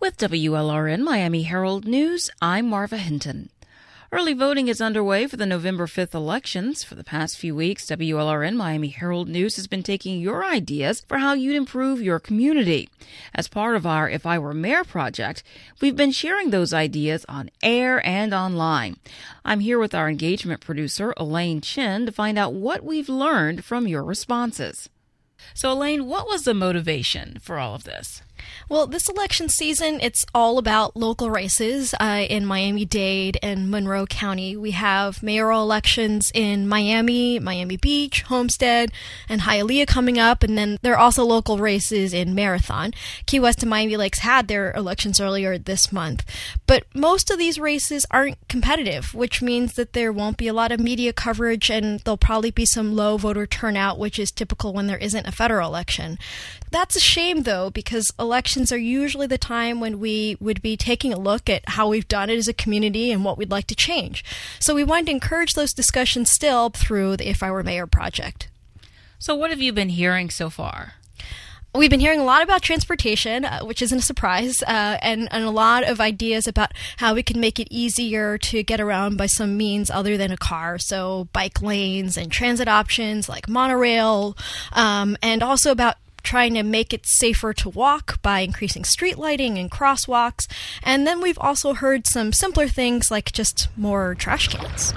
With WLRN Miami Herald News, I'm Marva Hinton. Early voting is underway for the November 5th elections. For the past few weeks, WLRN Miami Herald News has been taking your ideas for how you'd improve your community. As part of our If I Were Mayor project, we've been sharing those ideas on air and online. I'm here with our engagement producer, Elaine Chin, to find out what we've learned from your responses. So, Elaine, what was the motivation for all of this? Well, this election season, it's all about local races in Miami-Dade and Monroe County. We have mayoral elections in Miami, Miami Beach, Homestead, and Hialeah coming up, and then there are also local races in Marathon. Key West and Miami Lakes had their elections earlier this month. But most of these races aren't competitive, which means that there won't be a lot of media coverage, and there'll probably be some low voter turnout, which is typical when there isn't a federal election. That's a shame, though, because elections are usually the time when we would be taking a look at how we've done it as a community and what we'd like to change. So we wanted to encourage those discussions still through the If I Were Mayor project. So what have you been hearing so far? We've been hearing a lot about transportation, which isn't a surprise, and a lot of ideas about how we can make it easier to get around by some means other than a car. So bike lanes and transit options like monorail, and also about trying to make it safer to walk by increasing street lighting and crosswalks. And then we've also heard some simpler things like just more trash cans.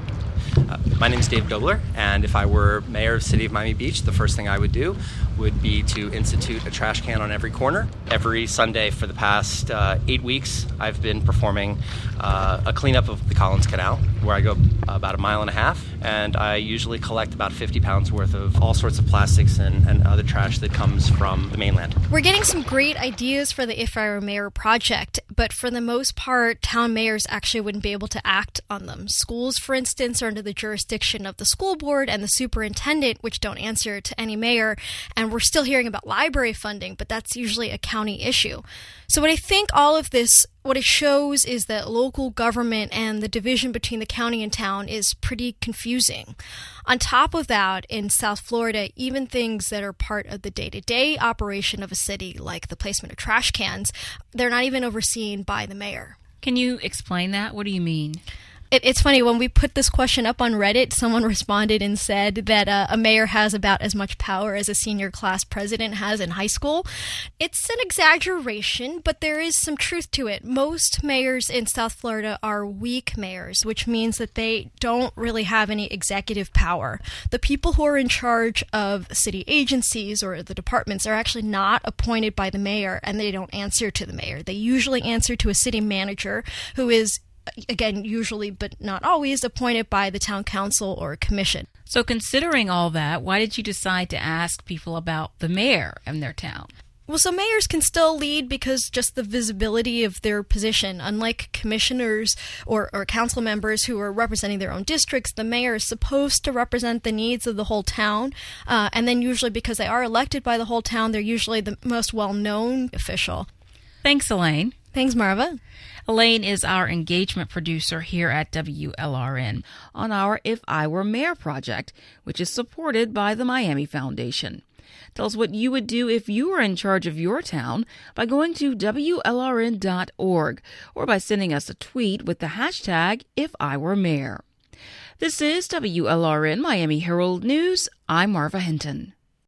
My name is Dave Dobler, and if I were mayor of the city of Miami Beach, the first thing I would do would be to institute a trash can on every corner. Every Sunday for the past 8 weeks, I've been performing a cleanup of the Collins Canal, where I go about 1.5 miles, and I usually collect about 50 pounds worth of all sorts of plastics and other trash that comes from the mainland. We're getting some great ideas for the If I Were Mayor project, but for the most part, town mayors actually wouldn't be able to act on them. Schools, for instance, are under the jurisdiction of the school board and the superintendent, which don't answer to any mayor. And we're still hearing about library funding, but that's usually a county issue. So what I think all of this, what it shows is that local government and the division between the county and town is pretty confusing. On top of that, in South Florida, even things that are part of the day-to-day operation of a city, like the placement of trash cans, they're not even overseen by the mayor. Can you explain that? What do you mean? It's funny, when we put this question up on Reddit, someone responded and said that a mayor has about as much power as a senior class president has in high school. It's an exaggeration, but there is some truth to it. Most mayors in South Florida are weak mayors, which means that they don't really have any executive power. The people who are in charge of city agencies or the departments are actually not appointed by the mayor, and they don't answer to the mayor. They usually answer to a city manager who is, again, usually but not always, appointed by the town council or commission. So considering all that, why did you decide to ask people about the mayor and their town? Well, so mayors can still lead because just the visibility of their position. Unlike commissioners or council members who are representing their own districts, the mayor is supposed to represent the needs of the whole town. And then usually because they are elected by the whole town, they're usually the most well-known official. Thanks, Elaine. Thanks, Marva. Elaine is our engagement producer here at WLRN on our If I Were Mayor project, which is supported by the Miami Foundation. Tell us what you would do if you were in charge of your town by going to WLRN.org or by sending us a tweet with the hashtag #IfIWereMayor. This is WLRN Miami Herald News. I'm Marva Hinton.